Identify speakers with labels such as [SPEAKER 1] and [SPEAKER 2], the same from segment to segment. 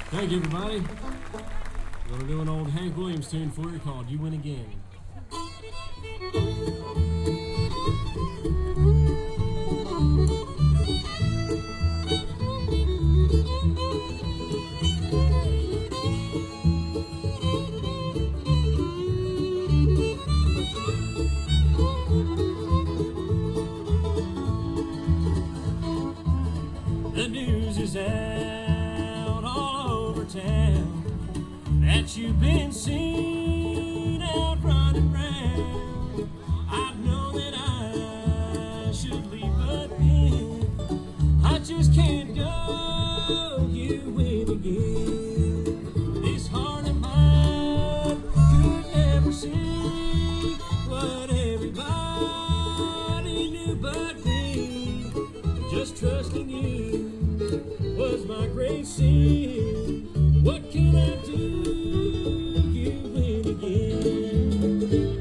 [SPEAKER 1] Thank you, everybody. We're going to do an old Hank Williams tune for you called You Win Again. The news is out all over town that you've been seen out running round. I know that I should leave, but then I just can't go. You win again. This heart of mine could never see what everybody knew but me. Just trusting you was my great sin. What can I do? You win again.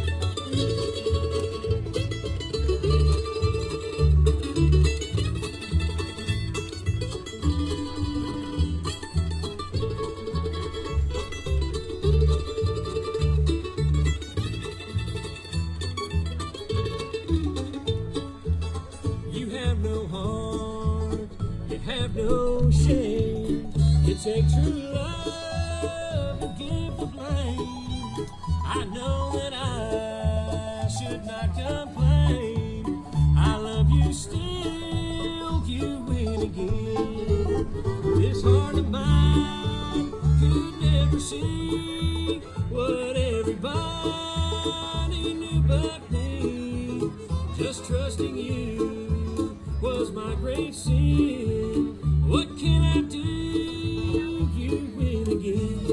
[SPEAKER 1] You have no heart, you have no shame. You take true love and give the blame. I know that I should not complain. I love you still, you win again. This heart of mine could never see what everybody knew but me. Just trusting you was my great sin. What can I do? You win again.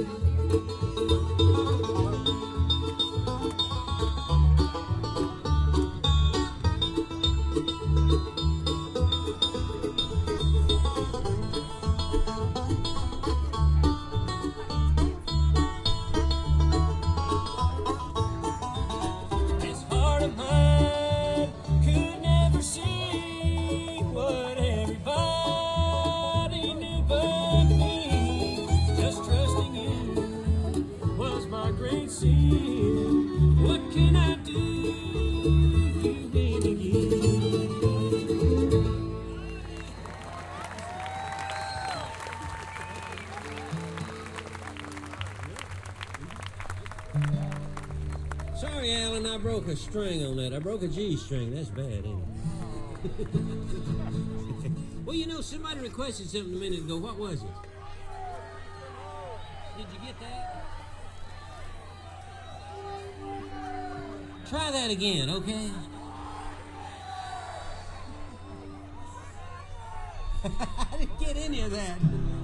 [SPEAKER 1] This heart of mine could never see what everybody knew but me. Just trusting you was my great sin. What can I do? You win again. Sorry, Alan, I broke a string on that. I broke a G string. That's bad, ain't it? Well, you know, somebody requested something a minute ago. What was it? Did you get that? Try that again, okay? I didn't get any of that.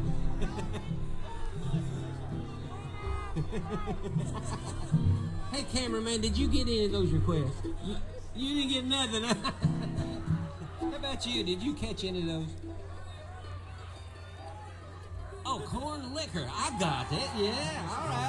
[SPEAKER 1] Hey, cameraman, did you get any of those requests? You didn't get nothing. How about you? Did you catch any of those? Oh, corn liquor. I got that. Yeah,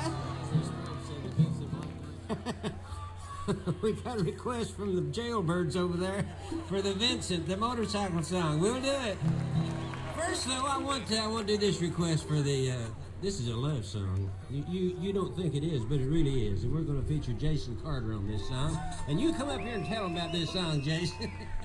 [SPEAKER 1] all right. We got a request from the jailbirds over there for the Vincent, the motorcycle song. We'll do it. First, though, I want to do this request for the. This is a love song. You don't think it is, but it really is. And we're going to feature Jason Carter on this song. And you come up here and tell them about this song, Jason.